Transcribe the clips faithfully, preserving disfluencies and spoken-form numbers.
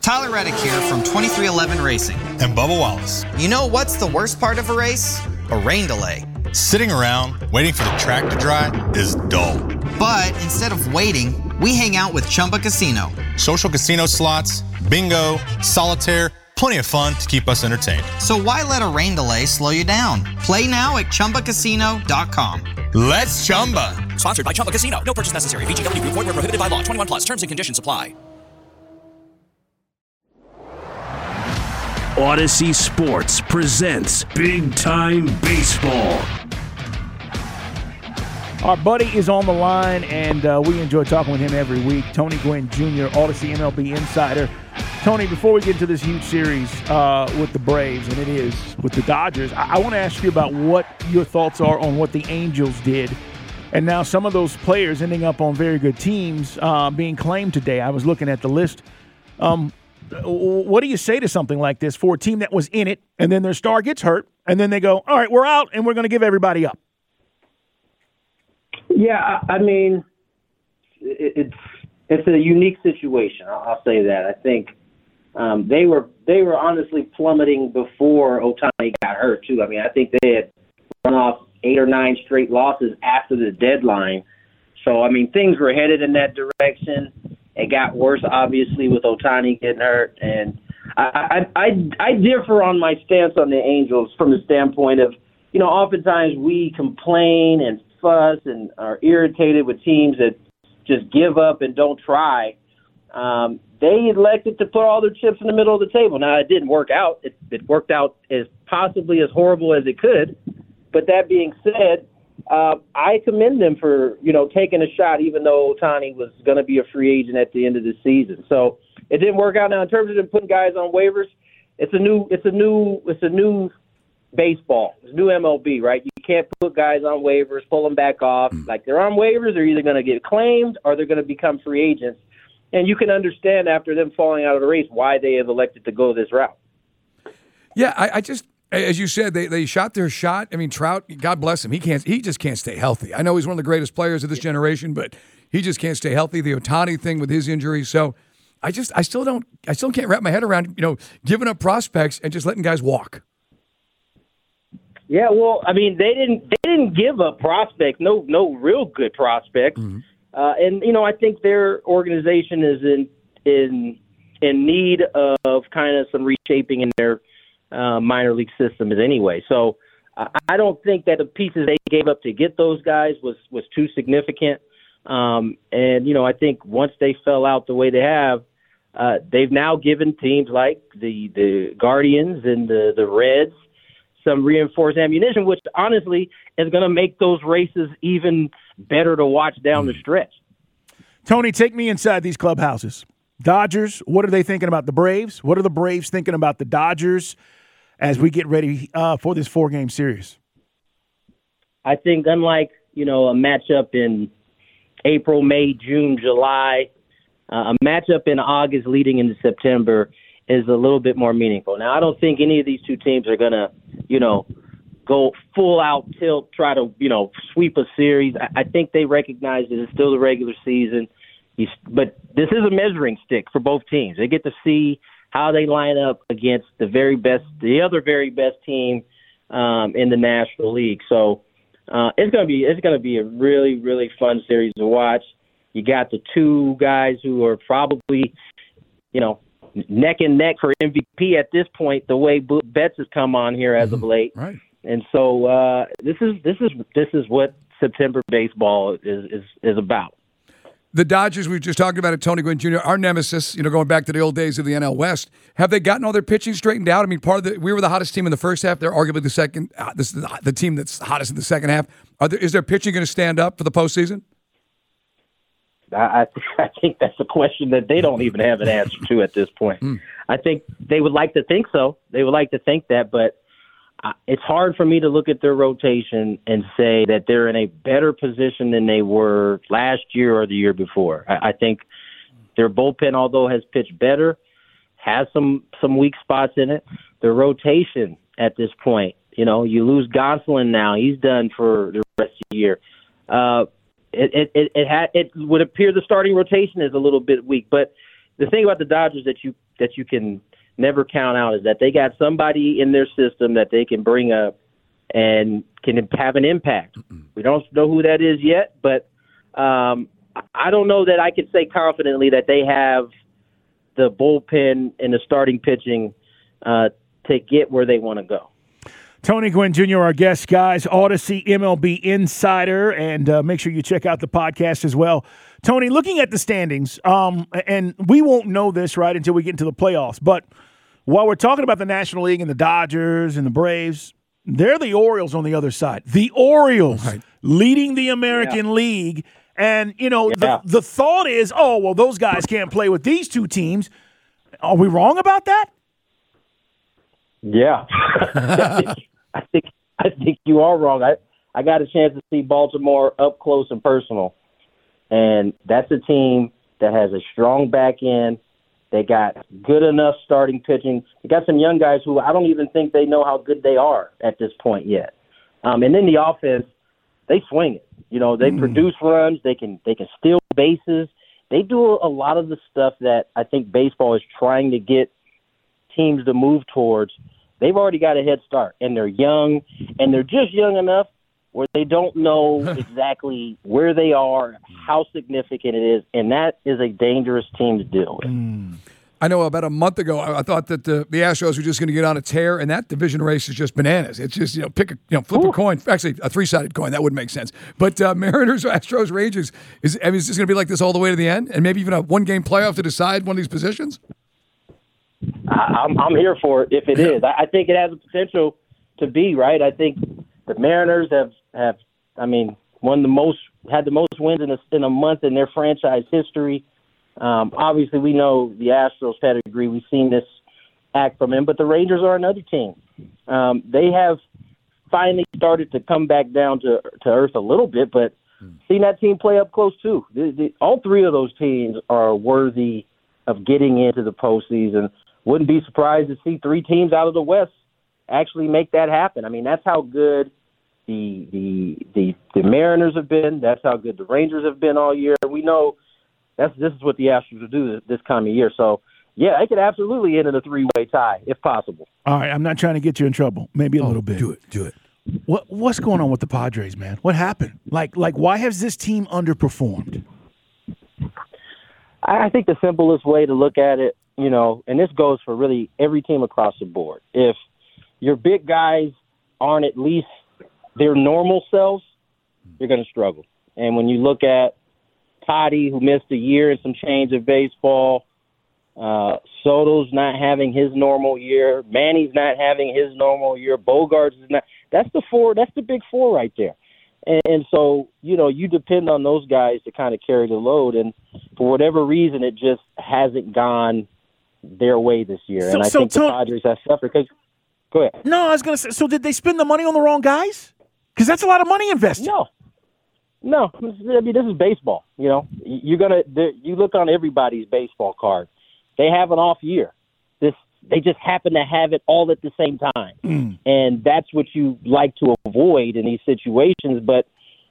Tyler Reddick here from twenty-three eleven Racing. And Bubba Wallace. You know what's the worst part of a race? A rain delay. Sitting around waiting for the track to dry is dull. But instead of waiting, we hang out with Chumba Casino. Social casino slots, bingo, solitaire, plenty of fun to keep us entertained. So why let a rain delay slow you down? Play now at Chumba Casino dot com. Let's Chumba. Sponsored by Chumba Casino. No purchase necessary. V G W Group. Void where prohibited by law. twenty-one plus. Terms and conditions apply. Odyssey Sports presents Big Time Baseball. Our buddy is on the line, and uh, we enjoy talking with him every week. Tony Gwynn Junior, Odyssey M L B Insider. Tony, before we get into this huge series uh, with the Braves, and it is with the Dodgers, I, I want to ask you about what your thoughts are on what the Angels did. And now some of those players ending up on very good teams uh, being claimed today. I was looking at the list. Um, what do you say to something like this for a team that was in it, and then their star gets hurt, and then they go, all right, we're out, and we're going to give everybody up? Yeah, I mean, it's it's a unique situation. I'll say that. I think um, they were they were honestly plummeting before Ohtani got hurt too. I mean, I think they had run off eight or nine straight losses after the deadline. So I mean, things were headed in that direction. It got worse, obviously, with Ohtani getting hurt, and I I I, I differ on my stance on the Angels from the standpoint of, you know, oftentimes we complain and fuss and are irritated with teams that just give up and don't try. Um, they elected to put all their chips in the middle of the table. Now, it didn't work out. It, it worked out as possibly as horrible as it could. But that being said, uh, I commend them for, you know, taking a shot, even though Ohtani was going to be a free agent at the end of the season. So it didn't work out. Now, in terms of them putting guys on waivers, it's a new, it's a new, it's a new baseball. It's new M L B, right? You can't put guys on waivers, pull them back off. Like, they're on waivers, they're either going to get claimed or they're going to become free agents. And you can understand after them falling out of the race why they have elected to go this route. Yeah, I, I just, as you said, they, they shot their shot. I mean, Trout, God bless him, he can't, he just can't stay healthy. I know he's one of the greatest players of this generation, but he just can't stay healthy. The Ohtani thing with his injury, so I just, I still don't, I still can't wrap my head around, you know, giving up prospects and just letting guys walk. Yeah, well, I mean, they didn't they didn't give up prospects, no no real good prospects, mm-hmm. uh, and you know I think their organization is in in in need of kind of some reshaping in their uh, minor league systems anyway. So uh, I don't think that the pieces they gave up to get those guys was was too significant. Um, and you know I think once they fell out the way they have, uh, they've now given teams like the the Guardians and the the Reds some reinforced ammunition, which honestly is going to make those races even better to watch down the stretch. Tony, take me inside these clubhouses. Dodgers, what are they thinking about the Braves? What are the Braves thinking about the Dodgers as we get ready uh, for this four-game series? I think unlike, you know, a matchup in April, May, June, July, uh, a matchup in August leading into September is a little bit more meaningful. Now, I don't think any of these two teams are going to, you know, go full out tilt, try to, you know, sweep a series. I, I think they recognize that it's still the regular season. You, but this is a measuring stick for both teams. They get to see how they line up against the very best, the other very best team um, in the National League. So uh, it's gonna be it's gonna be a really really fun series to watch. You got the two guys who are probably, you know, neck and neck for M V P at this point, the way Betts has come on here as of late. Right. And so uh, this is this is this is what September baseball is, is is about. The Dodgers, we were just talking about it, Tony Gwynn Junior, our nemesis, you know, going back to the old days of the N L West. Have they gotten all their pitching straightened out? I mean, part of the we were the hottest team in the first half. They're arguably the second. Uh, this is the, the team that's hottest in the second half. Are there, is their pitching going to stand up for the postseason? I, I think that's a question that they don't even have an answer to at this point. Mm. I think they would like to think so. They would like to think that, but uh, it's hard for me to look at their rotation and say that they're in a better position than they were last year or the year before. I, I think their bullpen, although has pitched better, has some, some weak spots in it. Their rotation at this point, you know, you lose Gonsolin now. He's done for the rest of the year. Uh, It it it, it, had, it would appear the starting rotation is a little bit weak, but the thing about the Dodgers that you that you can never count out is that they got somebody in their system that they can bring up and can have an impact. We don't know who that is yet, but um, I don't know that I could say confidently that they have the bullpen and the starting pitching uh, to get where they want to go. Tony Gwynn Junior, our guest, guys, Odyssey M L B Insider, and uh, make sure you check out the podcast as well. Tony, looking at the standings, um, and we won't know this, right, until we get into the playoffs, but while we're talking about the National League and the Dodgers and the Braves, they're the Orioles on the other side. The Orioles right. leading the American yeah. League, and, you know, yeah. the, the thought is, oh, well, those guys can't play with these two teams. Are we wrong about that? Yeah. I think I think you are wrong. I, I got a chance to see Baltimore up close and personal, and that's a team that has a strong back end. They got good enough starting pitching. They got some young guys who I don't even think they know how good they are at this point yet. Um, and then the offense, they swing it. You know, they mm. produce runs. They can they can steal bases. They do a lot of the stuff that I think baseball is trying to get teams to move towards. They've already got a head start, and they're young, and they're just young enough where they don't know exactly where they are, how significant it is, and that is a dangerous team to deal with. Mm. I know about a month ago, I thought that the, the Astros were just going to get on a tear, and that division race is just bananas. It's just, you know, pick a, you know, flip Ooh. a coin. Actually, a three-sided coin. That wouldn't make sense. But uh, Mariners, Astros, Rangers, is, I mean, is this going to be like this all the way to the end? And maybe even a one-game playoff to decide one of these positions? I'm, I'm here for it if it is. I think it has the potential to be, right? I think the Mariners have, have I mean, won the most, had the most wins in a, in a month in their franchise history. Um, obviously, we know the Astros pedigree. We've seen this act from them, but the Rangers are another team. Um, they have finally started to come back down to, to earth a little bit, but seeing that team play up close, too. The, the, all three of those teams are worthy of getting into the postseason. Wouldn't be surprised to see three teams out of the West actually make that happen. I mean, that's how good the the the, the Mariners have been. That's how good the Rangers have been all year. We know that's this is what the Astros will do this, this time of year. So, yeah, it could absolutely end in a three-way tie if possible. All right, I'm not trying to get you in trouble. Maybe a oh, little bit. Do it, do it. What what's going on with the Padres, man? What happened? Like like why has this team underperformed? I think the simplest way to look at it, you know, and this goes for really every team across the board. If your big guys aren't at least their normal selves, you're going to struggle. And when you look at Toddy, who missed a year and some change of baseball, uh, Soto's not having his normal year, Manny's not having his normal year, Bogarts is not. That's the four. That's the big four right there. And, and so, you know, you depend on those guys to kind of carry the load. And for whatever reason, it just hasn't gone their way this year. So, and I so think the Padres have suffered. Because, go ahead. No, I was going to say, so did they spend the money on the wrong guys? Because that's a lot of money invested. No. No. I mean, this is baseball. You know, you're going to, you look on everybody's baseball card. They have an off year. This, they just happen to have it all at the same time. Mm. And that's what you like to avoid in these situations. But,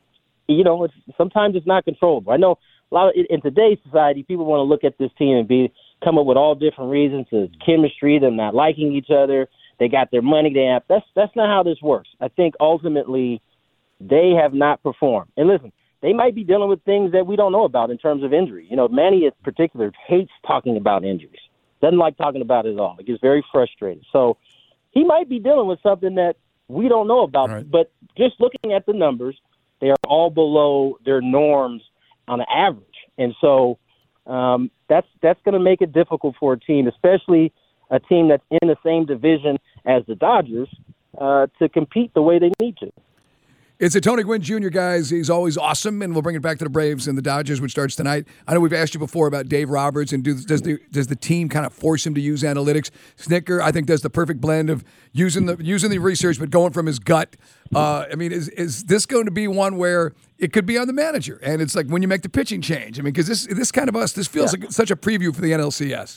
you know, it's, sometimes it's not controllable. I know a lot of, in today's society, people want to look at this team and be come up with all different reasons to chemistry, them not liking each other. They got their money. They have, that's, that's not how this works. I think ultimately they have not performed. And listen, they might be dealing with things that we don't know about in terms of injury. You know, Manny in particular hates talking about injuries. Doesn't like talking about it at all. It gets very frustrated. So he might be dealing with something that we don't know about. Right. But just looking at the numbers, they are all below their norms on an average. And so um, that's that's going to make it difficult for a team, especially a team that's in the same division as the Dodgers, uh, to compete the way they need to. It's a Tony Gwynn Junior, guys. He's always awesome, and we'll bring it back to the Braves and the Dodgers, which starts tonight. I know we've asked you before about Dave Roberts, and do, does the does the team kind of force him to use analytics? Snicker, I think, does the perfect blend of using the using the research, but going from his gut. Uh, I mean, is is this going to be one where it could be on the manager? And it's like when you make the pitching change. I mean, because this this kind of us, this feels yeah. like such a preview for the N L C S.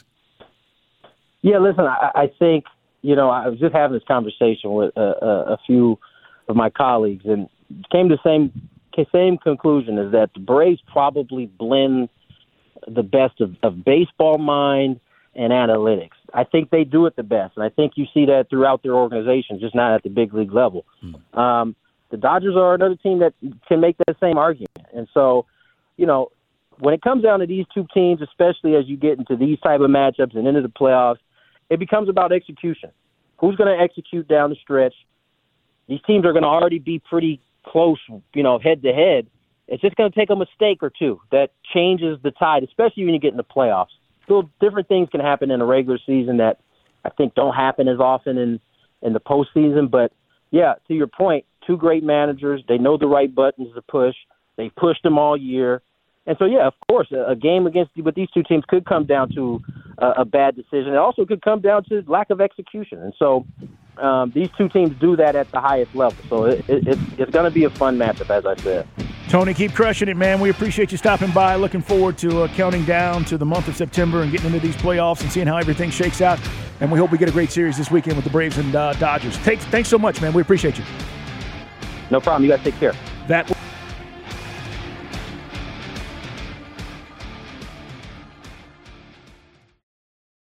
Yeah, listen, I, I think, you know, I was just having this conversation with a, a, a few of my colleagues, and came to the same same conclusion, is that the Braves probably blend the best of, of baseball mind and analytics. I think they do it the best, and I think you see that throughout their organization, just not at the big league level. Mm. Um, the Dodgers are another team that can make that same argument. And so, you know, when it comes down to these two teams, especially as you get into these type of matchups and into the playoffs, it becomes about execution. Who's going to execute down the stretch? These teams are going to already be pretty close, you know, head-to-head. It's just going to take a mistake or two that changes the tide, especially when you get in the playoffs. Still, different things can happen in a regular season that I think don't happen as often in, in the postseason. But, yeah, to your point, two great managers. They know the right buttons to push. They've pushed them all year. And so, yeah, of course, a, a game against with these two teams could come down to a, a bad decision. It also could come down to lack of execution. And so um, these two teams do that at the highest level. So it, it, it's, it's going to be a fun matchup, as I said. Tony, keep crushing it, man. We appreciate you stopping by. Looking forward to uh, counting down to the month of September and getting into these playoffs and seeing how everything shakes out. And we hope we get a great series this weekend with the Braves and uh, Dodgers. Take, thanks so much, man. We appreciate you. No problem. You guys take care. That.